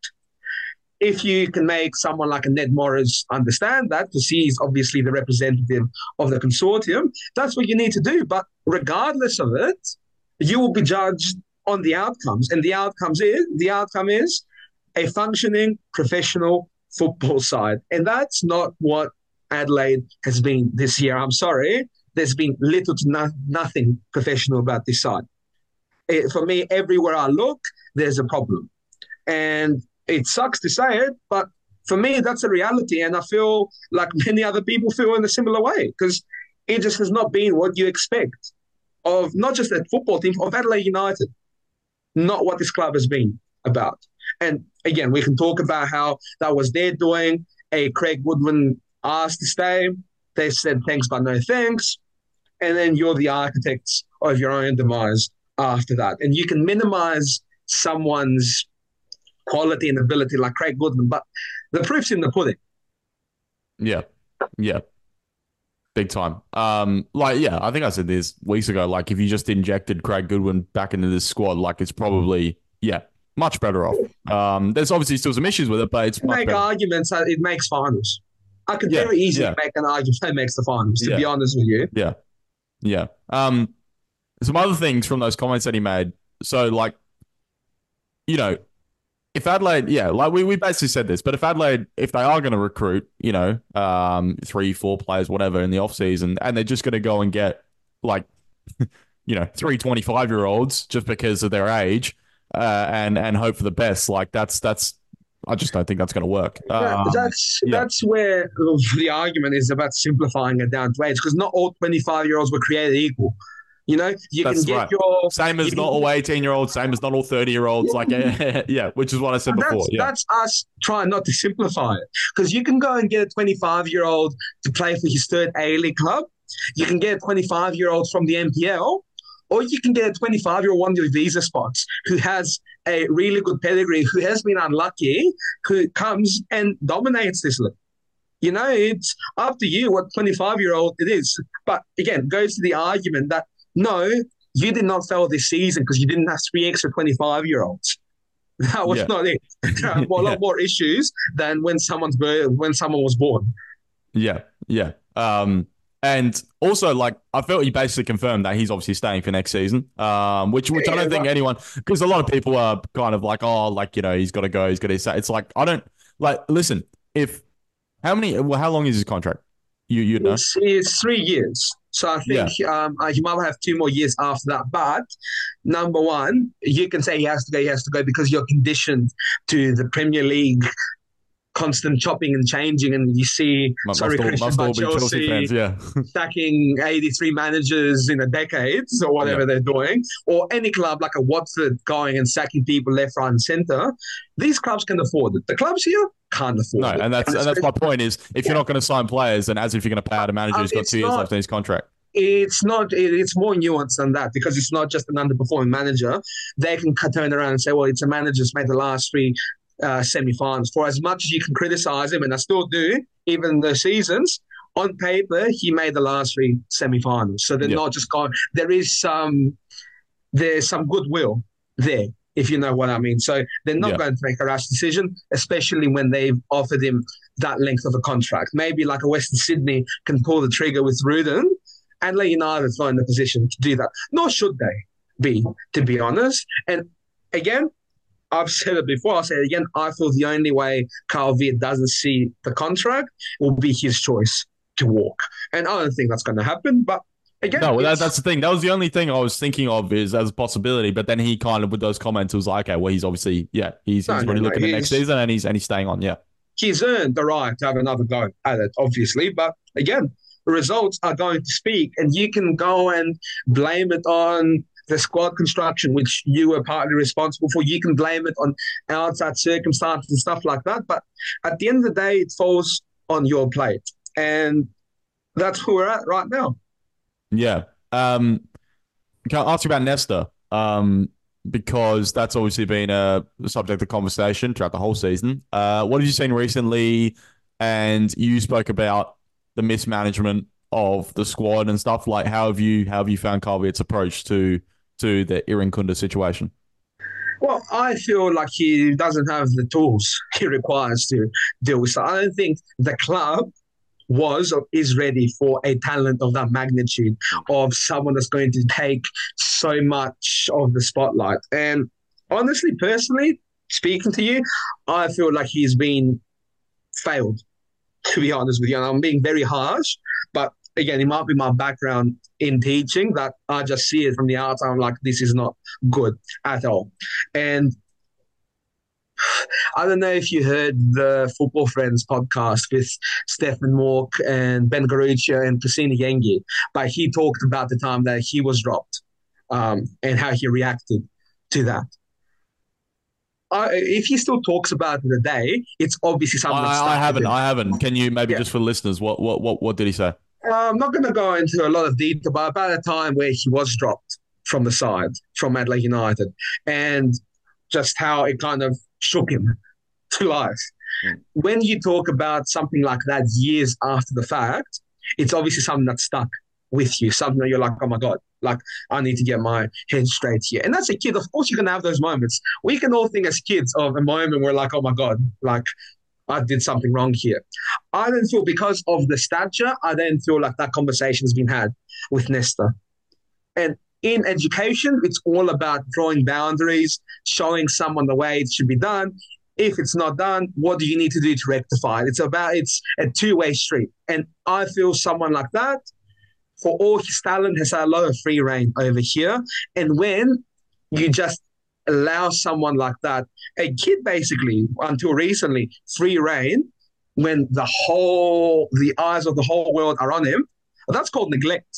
If you can make someone like a Ned Morris understand that, because he's obviously the representative of the consortium, that's what you need to do. But regardless of it, you will be judged on the outcomes. And the outcomes is the outcome is a functioning professional football side. And that's not what Adelaide has been this year. I'm sorry. There's been little to no, nothing professional about this side. It, for me, everywhere I look, there's a problem. And it sucks to say it, but for me, that's a reality. And I feel like many other people feel in a similar way because it just has not been what you expect of not just a football team, of Adelaide United, not what this club has been about. And again, we can talk about how that was their doing. A Craig Woodwin asked to stay. They said thanks, but no thanks. And then you're the architects of your own demise after that. And you can minimize someone's quality and ability like Craig Goodman, but the proof's in the pudding. Yeah. Yeah. Big time. Um, like, yeah, I think I said this weeks ago. Like, if you just injected Craig Goodwin back into this squad, like, it's probably, yeah, much better off. Um, there's obviously still some issues with it, but it's much make better. arguments that it makes finals. I could Yeah, very easily yeah. make an argument that makes the finals, to Yeah. be honest with you. Yeah. Yeah. Um, some other things from those comments that he made. So, like, you know, if Adelaide, yeah, like we, we basically said this, but if Adelaide, if they are going to recruit, you know, um, three, four players, whatever, in the offseason, and they're just going to go and get, like, you know, three twenty-five-year-olds just because of their age uh, and and hope for the best, like, that's, that's, I just don't think that's going to work. That- Um, that's yeah. that's where the argument is about simplifying it down to age, because not all twenty-five-year-olds were created equal. You know, you That's can get right. your Same as you not can- all eighteen-year-olds, same as not all thirty-year-olds, like, yeah, which is what I said And before. That's, Yeah. that's us trying not to simplify it. Because you can go and get a twenty-five-year-old to play for his third A-League club. You can get a twenty-five-year-old from the N P L. Or you can get a twenty-five-year-old one with visa spots who has a really good pedigree, who has been unlucky, who comes and dominates this league. You know, it's up to you what twenty-five-year-old it is. But again, it goes to the argument that, no, you did not fail this season because you didn't have three extra twenty-five-year-olds. That was Yeah. not it. There are a lot Yeah. more issues than when someone's birth, when someone was born. Yeah, yeah. Um, and also, like, I felt he basically confirmed that he's obviously staying for next season, um, which which I Yeah, don't think but- anyone, because a lot of people are kind of like, oh, like, you know, he's got to go, he's got to say. It's like, I don't, like, listen, if, how many, well, how long is his contract? You, you know? It's, it's three years. So I think um, uh, he might have two more years after that. But number one, you can say he has to go, he has to go because you're conditioned to the Premier League constant chopping and changing, and you see, Must, sorry, must all, Christian, must all but be Chelsea Chelsea fans, yeah. stacking eighty-three managers in a decade or whatever Yeah. they're doing, or any club like a Watford going and sacking people left, right, and centre. These clubs can afford it. The clubs here can't No, afford it. and that's and that's my point is if you're not going to sign players, then as if you're going to pay out a manager Um, who's got it's two years not. left in his contract. It's not. It, it's more nuanced than that because it's not just an underperforming manager. They can turn around and say, "Well, it's a manager's made the last three uh, semi-finals." For as much as you can criticize him, and I still do, even the seasons on paper, he made the last three semi-finals. So they're Yeah. not just gone. There is some. There's some goodwill there, if you know what I mean. So they're not Yeah. going to make a rash decision, especially when they've offered him that length of a contract. Maybe like a Western Sydney can pull the trigger with Rudin, and Leigh United's not in the position to do that. Nor should they be, to be honest. And again, I've said it before, I'll say it again, I feel the only way Carl Viet doesn't see the contract will be his choice to walk. And I don't think that's going to happen, but again, No, well, that, it's- that's the thing. That was the only thing I was thinking of is as a possibility. But then he kind of, with those comments, was like, okay, well, he's obviously, yeah, he's, No, he's no, already no, looking at next he's- season and he's and he's staying on. Yeah. he's earned the right to have another go at it, obviously. But again, the results are going to speak, and you can go and blame it on the squad construction, which you were partly responsible for. You can blame it on outside circumstances and stuff like that. But at the end of the day, it falls on your plate. And that's where we're at right now. Yeah. Um, can I ask you about Nesta? Um, because that's obviously been a subject of conversation throughout the whole season. Uh, what have you seen recently? And you spoke about the mismanagement of the squad and stuff. Like, how have you how have you found Carl Viet's approach to to the Irankunda situation? Well, I feel like he doesn't have the tools he requires to deal with. So I don't think the club was or is ready for a talent of that magnitude, of someone that's going to take so much of the spotlight. And honestly, personally, speaking to you, I feel like he's been failed, to be honest with you. And I'm being very harsh, but again, it might be my background in teaching that I just see it from the outside. I'm like, this is not good at all. And I don't know if you heard the Football Friends podcast with Stefan Mork and Ben Garuccia and Cassini Yengi, but he talked about the time that he was dropped um, and how he reacted to that. Uh, if he still talks about it today, it's obviously something that's I, I stuck with haven't. him. I haven't. Can you maybe Yeah. just for listeners, what what what what did he say? Uh, I'm not going to go into a lot of detail, but about a time where he was dropped from the side, from Adelaide United, and just how it kind of shook him to life. Mm. When you talk about something like that years after the fact, it's obviously something that's stuck with you, something that you're like, oh my God, like I need to get my head straight here. And that's a kid. Of course, you're going to have those moments. We can all think as kids of a moment where like, oh my God, like I did something wrong here. I don't feel because of the stature, I don't feel like that conversation has been had with Nesta. And in education, it's all about drawing boundaries, showing someone the way it should be done. If it's not done, what do you need to do to rectify it? It's about, it's a two-way street. And I feel someone like that, for all his talent, has had a lot of free reign over here. And when you just allow someone like that, a kid basically, until recently, free reign, when the whole, the eyes of the whole world are on him, that's called neglect.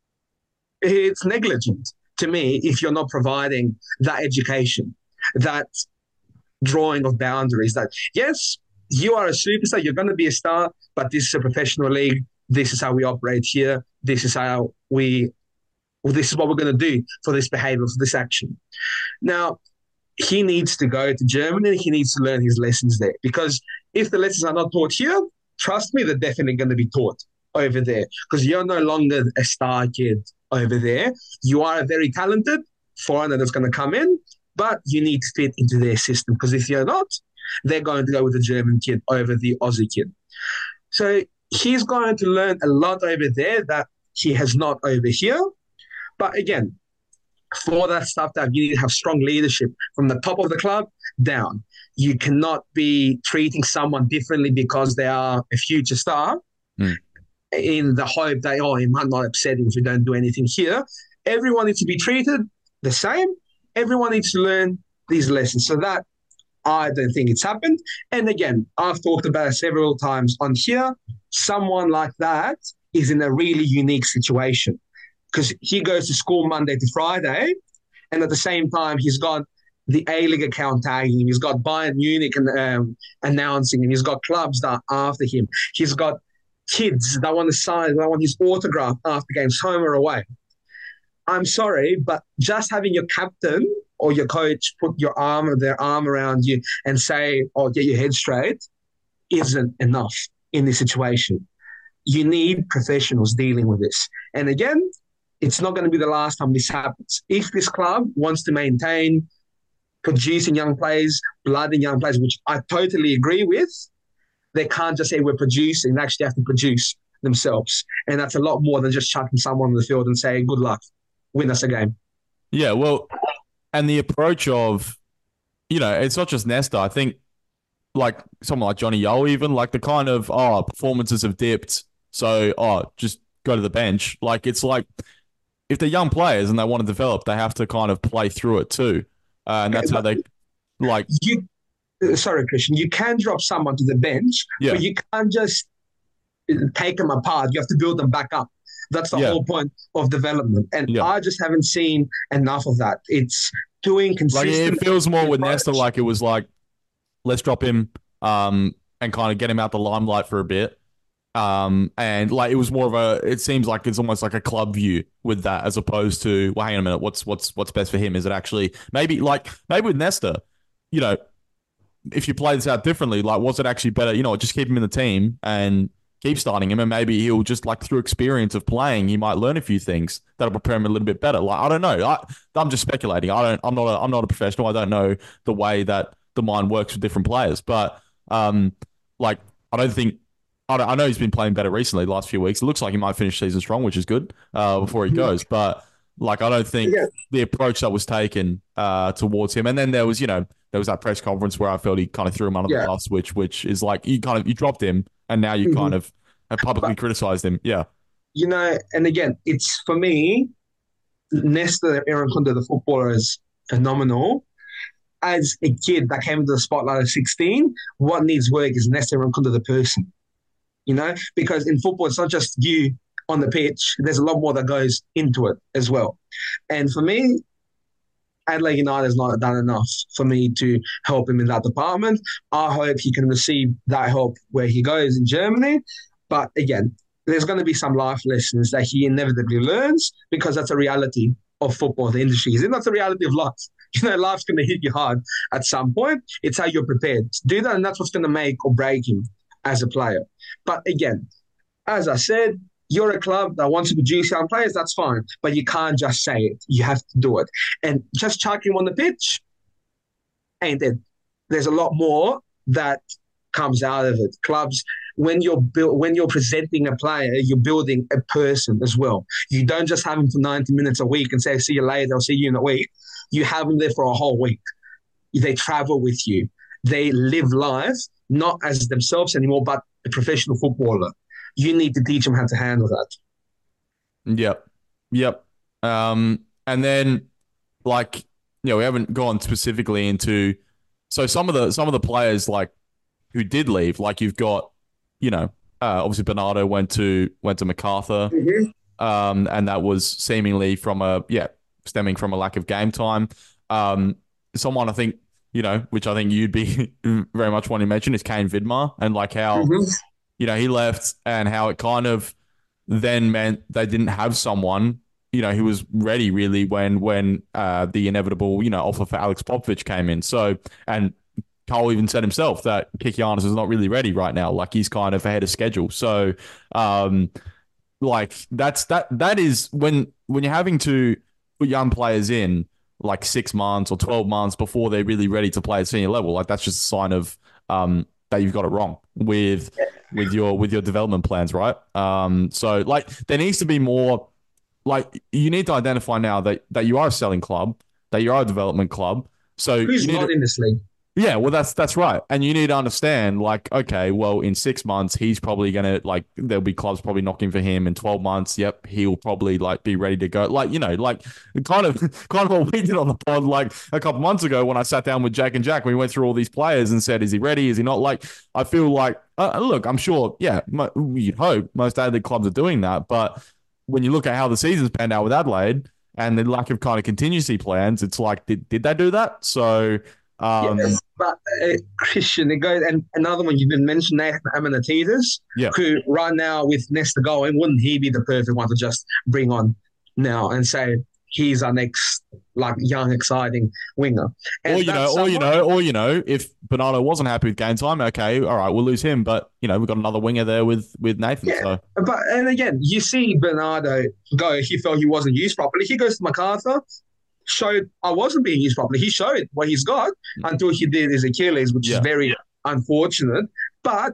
It's negligent to me if you're not providing that education, that drawing of boundaries, that yes, you are a superstar, you're going to be a star, but this is a professional league. This is how we operate here. This is how we, well, this is what we're going to do for this behavior, for this action. Now, he needs to go to Germany and he needs to learn his lessons there, because if the lessons are not taught here, trust me, they're definitely going to be taught over there, because you're no longer a star kid over there. You are a very talented foreigner that's going to come in, but you need to fit into their system, because if you're not, they're going to go with the German kid over the Aussie kid. So he's going to learn a lot over there that he has not over here. But again, for that stuff, that you need to have strong leadership from the top of the club down. You cannot be treating someone differently because they are a future star mm. in the hope that, oh, it might not upset him if we don't do anything here. Everyone needs to be treated the same. Everyone needs to learn these lessons. So that I don't think it's happened. And again, I've talked about it several times on here. Someone like that is in a really unique situation because he goes to school Monday to Friday, and at the same time, he's got the A League account tagging him. He's got Bayern Munich and, um, announcing him. He's got clubs that are after him. He's got kids that want to sign, that want his autograph after games, home or away. I'm sorry, but just having your captain or your coach put your arm, their arm around you and say, "Oh, get your head straight," isn't enough in this situation. You need professionals dealing with this. And again, it's not going to be the last time this happens. If this club wants to maintain producing young players, blood in young players, which I totally agree with, they can't just say we're producing. They actually have to produce themselves. And that's a lot more than just chucking someone on the field and saying, good luck, win us a game. Yeah, well, and the approach of, you know, it's not just Nesta. I think like someone like Johnny Yeo even, like the kind of, oh, performances have dipped, so, oh, just go to the bench. Like, it's like if they're young players and they want to develop, they have to kind of play through it too. Uh, and that's how they, like... You, sorry, Christian, you can drop someone to the bench, yeah. but you can't just take them apart. You have to build them back up. That's the yeah. whole point of development. And yeah. I just haven't seen enough of that. It's too inconsistent. Like, it feels more with Nesta like it was like, let's drop him um, and kind of get him out the limelight for a bit. Um, and like it was more of a, it seems like it's almost like a club view with that, as opposed to, well, hang on a minute, what's what's what's best for him? Is it actually maybe like maybe with Nesta, you know, if you play this out differently, like was it actually better? You know, just keep him in the team and keep starting him, and maybe he'll just like through experience of playing, he might learn a few things that'll prepare him a little bit better. Like I don't know, I, I'm just speculating. I don't, I'm not, a, I'm not a professional. I don't know the way that the mind works with different players, but um, like I don't think. I know he's been playing better recently the last few weeks. It looks like he might finish season strong, which is good uh, before he goes. But like, I don't think yeah. the approach that was taken uh, towards him. And then there was, you know, there was that press conference where I felt he kind of threw him under yeah. the bus, which which is like you kind of you dropped him, and now you mm-hmm. kind of have publicly but, criticized him. Yeah, you know, and again, it's for me, Nesta Irankunda, the footballer, is phenomenal. As a kid that came into the spotlight at sixteen, what needs work is Nesta Irankunda, the person. You know, because in football, it's not just you on the pitch. There's a lot more that goes into it as well. And for me, Adelaide United has not done enough for me to help him in that department. I hope he can receive that help where he goes in Germany. But again, there's going to be some life lessons that he inevitably learns because that's a reality of football, the industry. And that's the reality of life. You know, life's going to hit you hard at some point. It's how you're prepared to do that, and that's what's going to make or break him as a player. But again, as I said, you're a club that wants to produce young players, that's fine. But you can't just say it. You have to do it. And just chucking him on the pitch ain't it. There's a lot more that comes out of it. Clubs, when you're build, when you're presenting a player, you're building a person as well. You don't just have him for ninety minutes a week and say, see you later, I'll see you in a week. You have them there for a whole week. They travel with you. They live life, not as themselves anymore, but a professional footballer. You need to teach them how to handle that. Yep. Yep. Um, and then, like, you know, we haven't gone specifically into, so some of the, some of the players, like, who did leave, like you've got, you know, uh, obviously Bernardo went to, went to MacArthur. Mm-hmm. Um, and that was seemingly from a, yeah, stemming from a lack of game time. Um, someone I think, you know, which I think you'd be very much wanting to mention is Kane Vidmar, and like how, mm-hmm. you know, he left and how it kind of then meant they didn't have someone, you know, who was ready really when, when uh, the inevitable, you know, offer for Alex Popovic came in. So, and Cole even said himself that Kikianis is not really ready right now. Like he's kind of ahead of schedule. So, um, like that's, that, that is when, when you're having to put young players in, like six months or twelve months before they're really ready to play at senior level. Like that's just a sign of um, that you've got it wrong with with your with your development plans, right? Um, so like there needs to be more. Like you need to identify now that that you are a selling club, that you are a development club. So who's you need not to, in this league? Yeah, well, that's that's right, and you need to understand, like, okay, well, in six months, he's probably gonna like there'll be clubs probably knocking for him. In twelve months, yep, he'll probably like be ready to go. Like, you know, like kind of kind of what we did on the pod like a couple months ago when I sat down with Jack and Jack. We went through all these players and said, is he ready? Is he not? Like, I feel like, uh, look, I'm sure, yeah, mo- you'd hope most Adelaide clubs are doing that, but when you look at how the season's panned out with Adelaide and the lack of kind of contingency plans, it's like, did did they do that? So. Um, Yes, but uh, Christian, it goes, and another one you didn't mention, Nathan Amanatides, yeah. who right now with Nesta going, wouldn't he be the perfect one to just bring on now and say he's our next like young, exciting winger? Or And you know, that's or you someone. know, or you know, if Bernardo wasn't happy with game time, okay, all right, we'll lose him. But you know, we've got another winger there with with Nathan. Yeah, So but and again, you see Bernardo go. He felt he wasn't used properly. He goes to MacArthur, showed I wasn't being used properly. He showed what he's got until he did his Achilles, which is yeah, very unfortunate. But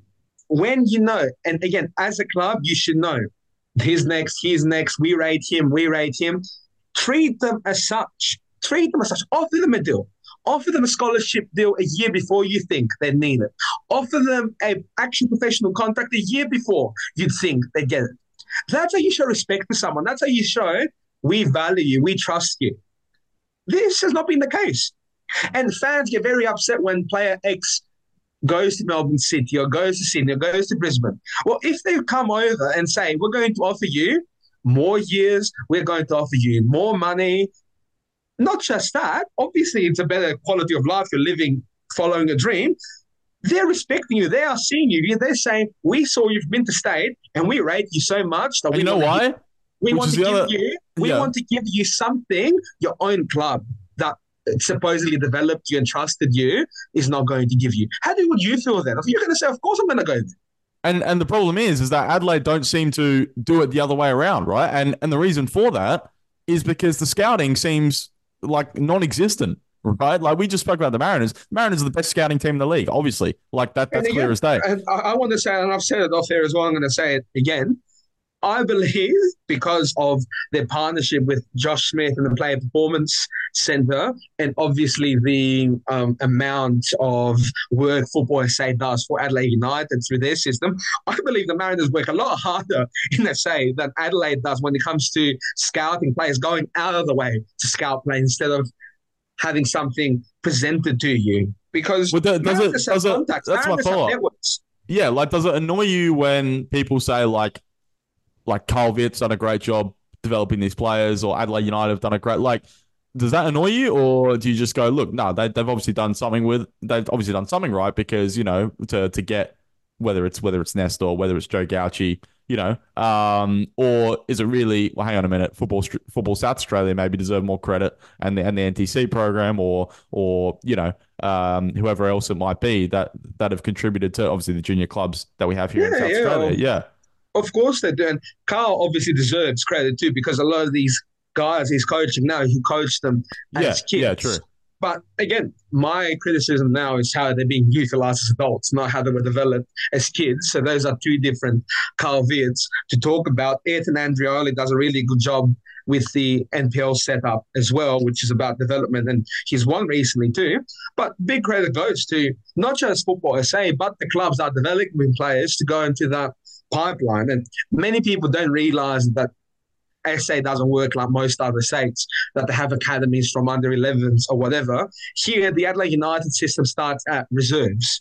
when you know, and again, as a club, you should know he's next, he's next, we rate him, we rate him. Treat them as such. Treat them as such. Offer them a deal. Offer them a scholarship deal a year before you think they need it. Offer them a actual professional contract a year before you think they get it. That's how you show respect to someone. That's how you show we value you, we trust you. This has not been the case. And fans get very upset when player X goes to Melbourne City or goes to Sydney or goes to Brisbane. Well, if they come over and say, we're going to offer you more years, we're going to offer you more money. Not just that, obviously, it's a better quality of life. You're living, following a dream. They're respecting you. They are seeing you. They're saying, we saw you've been to state and we rate you so much that and we you know want to why? give, we Which want is to the give other, you we yeah. want to give you something your own club that supposedly developed you and trusted you is not going to give you. How do would you feel then? You're going to say, of course I'm going to go there. And and the problem is, is that Adelaide don't seem to do it the other way around, right? And and the reason for that is because the scouting seems like non-existent, right? Like we just spoke about the Mariners. Mariners are the best scouting team in the league, obviously. Like that, And that's clear again, as day. I, I want to say, and I've said it off there as well, I'm going to say it again. I believe because of their partnership with Josh Smith and the Player Performance Centre, and obviously the um, amount of work Football S A does for Adelaide United through their system, I believe the Mariners work a lot harder in S A than Adelaide does when it comes to scouting players, going out of the way to scout players instead of having something presented to you. Because Well, does Mariners it? have Does it? contacts, That's my Mariners have follow up. networks. Yeah, like does it annoy you when people say like like Carl Witt's done a great job developing these players, or Adelaide United have done a great like. Does that annoy you, or do you just go, look, no, they, they've obviously done something with, they've obviously done something right because you know to to get whether it's whether it's Nesta or whether it's Joe Gauchi, you know, um, or is it really? Well, hang on a minute, football football South Australia maybe deserve more credit, and the and the N T C program, or or you know, um, whoever else it might be that that have contributed to obviously the junior clubs that we have here in Yeah, South yeah. Australia. Yeah, Of course they do. And Carl obviously deserves credit too, because a lot of these guys he's coaching now, he coached them yeah, as yeah, kids. true. But again, my criticism now is how they're being utilized as adults, not how they were developed as kids. So those are two different Carl Viets to talk about. Ayrton Andrioli does a really good job with the N P L setup as well, which is about development. And he's won recently too. But big credit goes to not just Football S A, but the clubs that are developing players to go into that pipeline. And many people don't realize that S A doesn't work like most other states, that they have academies from under elevens or whatever. Here, the Adelaide United system starts at reserves,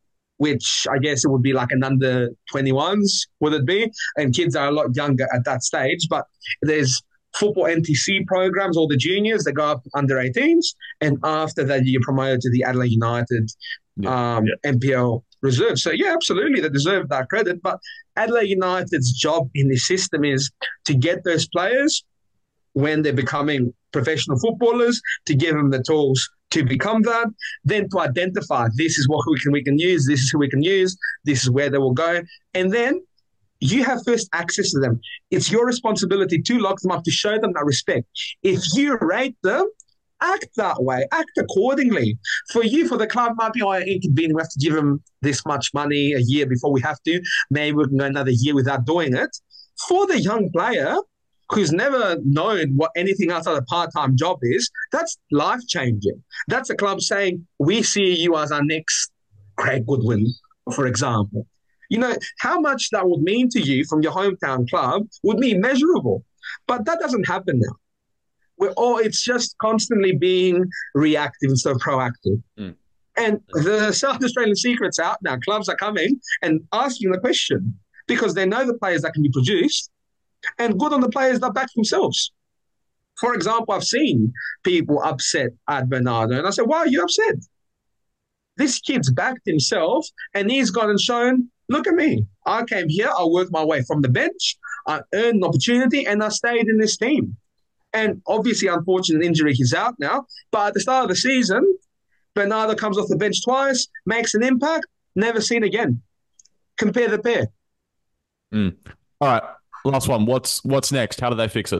which I guess it would be like an under twenty-ones, would it be? And kids are a lot younger at that stage. But there's football N T C programs, all the juniors, they go up under eighteens. And after that, you're promoted to the Adelaide United Yeah, um, yeah. N P L reserve. So, yeah, absolutely, they deserve that credit. But Adelaide United's job in the system is to get those players when they're becoming professional footballers, to give them the tools to become that, then to identify this is what we can we can use, this is who we can use, this is where they will go. And then you have first access to them. It's your responsibility to lock them up, to show them that respect. If you rate them, act that way, act accordingly. For you, for the club, might be oh, inconvenient. We have to give them this much money a year before we have to. Maybe we can go another year without doing it. For the young player, who's never known what anything outside a part-time job is, that's life-changing. That's a club saying, we see you as our next Craig Goodwin, for example. You know, how much that would mean to you from your hometown club would be immeasurable. But that doesn't happen now. We're all, it's just constantly being reactive instead of proactive. Mm. And the South Australian secret's out now. Clubs are coming and asking the question because they know the players that can be produced and good on the players that back themselves. For example, I've seen people upset at Bernardo, and I said, why are you upset? This kid's backed himself, and he's gone and shown, look at me. I came here, I worked my way from the bench, I earned an opportunity, and I stayed in this team. And obviously, unfortunate injury, he's out now. But at the start of the season, Bernardo comes off the bench twice, makes an impact, never seen again. Compare the pair. Mm. All right. Last one. What's what's next? How do they fix it?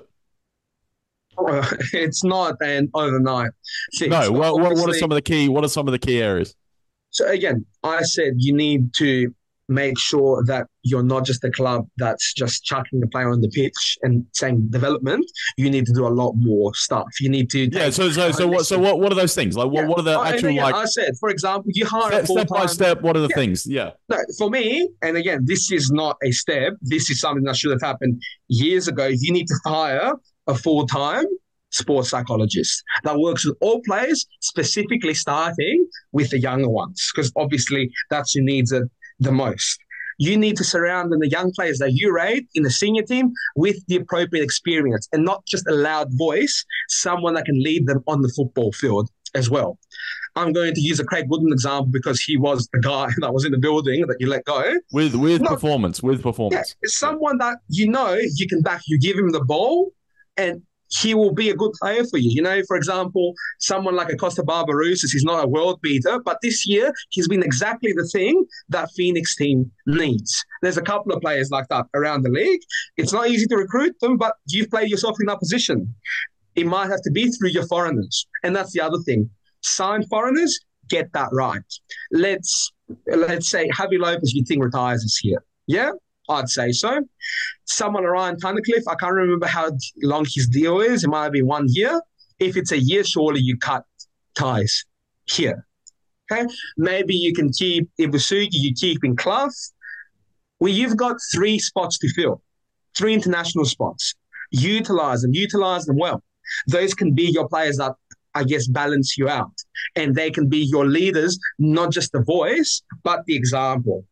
Uh, it's not an overnight fix. No. What, what, what are some of the key? What are some of the key areas? So again, I said you need to make sure that you're not just a club that's just chucking the player on the pitch and saying development. You need to do a lot more stuff. You need to yeah. So so so what so what what are those things like? What yeah. what are the actual again, like? I said, for example, you hire step, a full-time, step by step. What are the yeah. things? Yeah. No, for me, and again, this is not a step. This is something that should have happened years ago. You need to hire a full-time sports psychologist that works with all players, specifically starting with the younger ones, because obviously that's who needs it the most. You need to surround the young players that you rate in the senior team with the appropriate experience and not just a loud voice, someone that can lead them on the football field as well. I'm going to use a Craig Goodwin example because he was the guy that was in the building that you let go. With with not, performance, with performance. Yeah, someone that you know you can back, you give him the ball and he will be a good player for you. You know, for example, someone like Acosta Barbarouses, he's not a world beater, but this year he's been exactly the thing that Phoenix team needs. There's a couple of players like that around the league. It's not easy to recruit them, but you've played yourself in that position. It might have to be through your foreigners. And that's the other thing. Sign foreigners, get that right. Let's, let's say Javi Lopez, you think retires this year. Yeah? I'd say so. Someone like Ryan Tunnicliffe, I can't remember how long his deal is. It might be one year. If it's a year, surely you cut ties here. Okay? Maybe you can keep Ibusugi, you keep in Clough. Well, you've got three spots to fill, three international spots. Utilize them, utilize them well. Those can be your players that, I guess, balance you out. And they can be your leaders, not just the voice, but the example.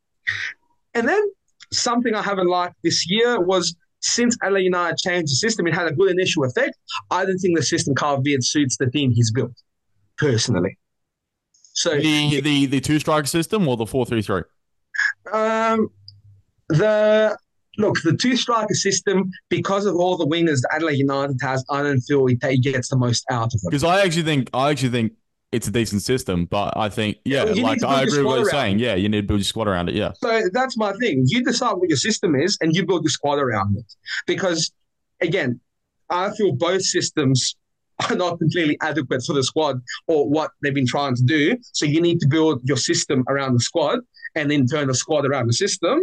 And then something I haven't liked this year was since Adelaide United changed the system, it had a good initial effect. I don't think the system Carl Beard suits the team he's built, personally. So the the, the two strike system or the four three three? Um, the look the two striker system, because of all the wingers that Adelaide United has, I don't feel he gets the most out of them. Because I actually think I actually think. It's a decent system, but I think, yeah, you like I agree with what you're saying. It. Yeah, you need to build your squad around it, yeah. So that's my thing. You decide what your system is and you build your squad around it. Because, again, I feel both systems are not completely adequate for the squad or what they've been trying to do. So you need to build your system around the squad and then turn the squad around the system.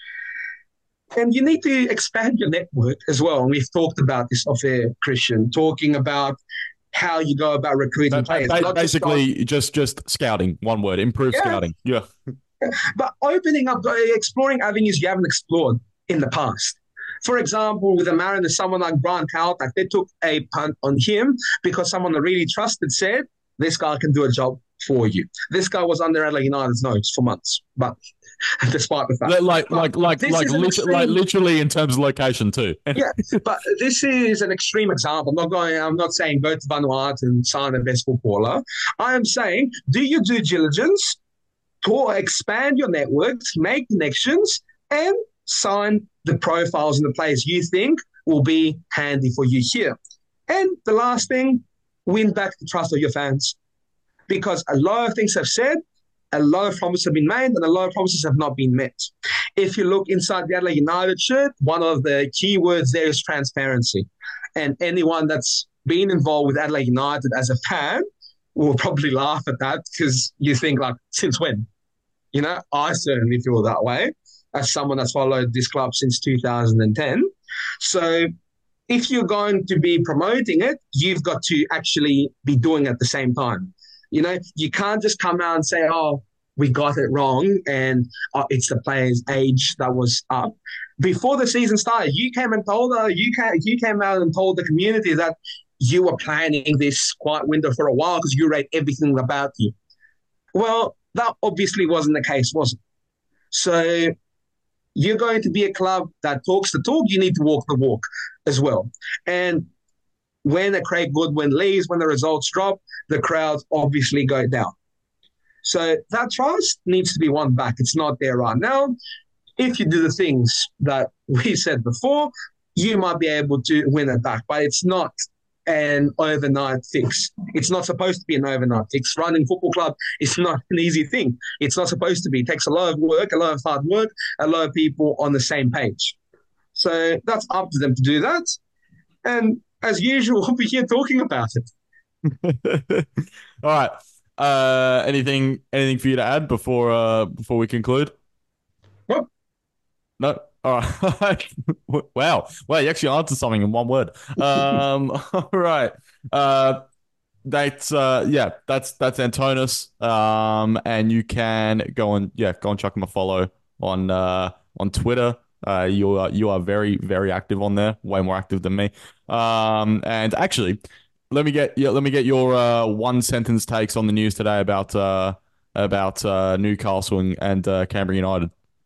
And you need to expand your network as well. And we've talked about this off air, Christian, talking about how you go about recruiting but, players. Ba- basically, just, just just scouting. One word: improve yeah. scouting. Yeah. But opening up, exploring avenues you haven't explored in the past. For example, with the Mariners, someone like Brian Kaltak, they took a punt on him because someone they really trusted said, "This guy can do a job for you." This guy was under Adelaide United's nose for months, but despite the fact, like like like like, like, lit- extreme, like literally in terms of location too. Yeah, but this is an extreme example. I'm not going. I'm not saying go to Vanuatu and sign a best footballer. I am saying do your due diligence, to expand your networks, make connections, and sign the profiles and the players you think will be handy for you here. And the last thing, win back the trust of your fans, because a lot of things have said. A lot of promises have been made and a lot of promises have not been met. If you look inside the Adelaide United shirt, one of the key words there is transparency. And anyone that's been involved with Adelaide United as a fan will probably laugh at that because you think, like, since when? You know, I certainly feel that way as someone that's followed this club since two thousand ten. So if you're going to be promoting it, you've got to actually be doing it at the same time. You know, you can't just come out and say, oh, we got it wrong and uh, it's the player's age that was up. Before the season started, you came and told her, you came, you came out and told the community that you were planning this quiet window for a while because you rate everything about you. Well, that obviously wasn't the case, was it? So you're going to be a club that talks the talk, you need to walk the walk as well. And when a Craig Goodwin leaves, when the results drop, the crowds obviously go down. So that trust needs to be won back. It's not there right now. If you do the things that we said before, you might be able to win it back, but it's not an overnight fix. It's not supposed to be an overnight fix. Running football club is not an easy thing. It's not supposed to be. It takes a lot of work, a lot of hard work, a lot of people on the same page. So that's up to them to do that. And as usual, we'll be here talking about it. All right. Uh, anything anything for you to add before uh, before we conclude? What? No. All right. Wow. Wow, you actually answered something in one word. Um, all right. Uh, that's uh, yeah, that's that's Antonis. Um, and you can go and yeah, go and chuck him a follow on uh on Twitter. Uh, you are you are very very active on there, way more active than me. Um, and actually, let me get yeah, let me get your uh one sentence takes on the news today about uh about uh Newcastle and, and uh, Canberra United.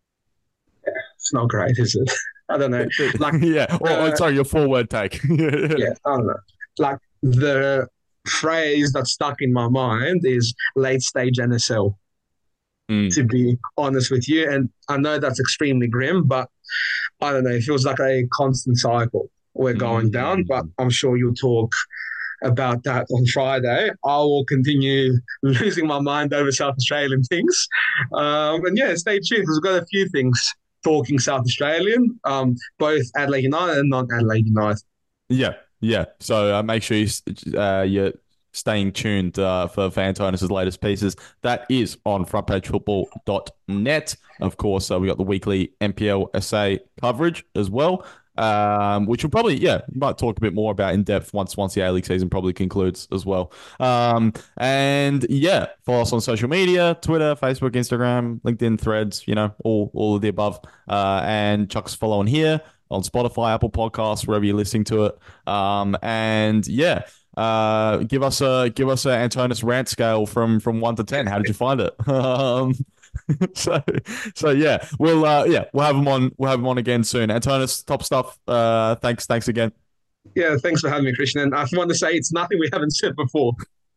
It's not great, is it? I don't know. Like, yeah. Or, uh, sorry, your four word take. yeah, I don't know. Like the phrase that's stuck in my mind is late stage N S L. Mm. To be honest with you, and I know that's extremely grim, but I don't know. It feels like a constant cycle we're going mm. down. But I'm sure you'll talk about that on Friday. I will continue losing my mind over South Australian things, um, and yeah, stay tuned because we've got a few things talking South Australian, um, both Adelaide United and non-Adelaide United. Yeah, yeah. So uh, make sure you uh, you're staying tuned uh, for Antonis' latest pieces. That is on front page football dot net. Of course, uh, we got the weekly N P L S A coverage as well. Um, which we'll probably, yeah, might talk a bit more about in depth once once the A-League season probably concludes as well. Um, and yeah, follow us on social media, Twitter, Facebook, Instagram, LinkedIn, Threads, you know, all all of the above. Uh, and chuck us a follow on here on Spotify, Apple Podcasts, wherever you're listening to it. Um, and yeah, uh, give us a give us a Antonis rant scale from from one to ten. How did you find it? um, so, so yeah, we'll uh, yeah, we'll have him on. We'll have him on again soon. Antonis, top stuff. Uh, thanks, thanks again. Yeah, thanks for having me, Christian. And I want to say it's nothing we haven't said before.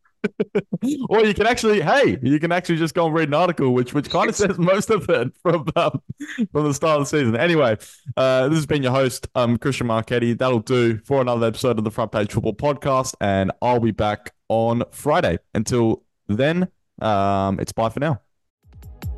Or you can actually, hey, you can actually just go and read an article, which which kind of says most of it from um, from the start of the season. Anyway, uh, this has been your host, um, Christian Marchetti. That'll do for another episode of the Front Page Football Podcast, and I'll be back on Friday. Until then, um, it's bye for now.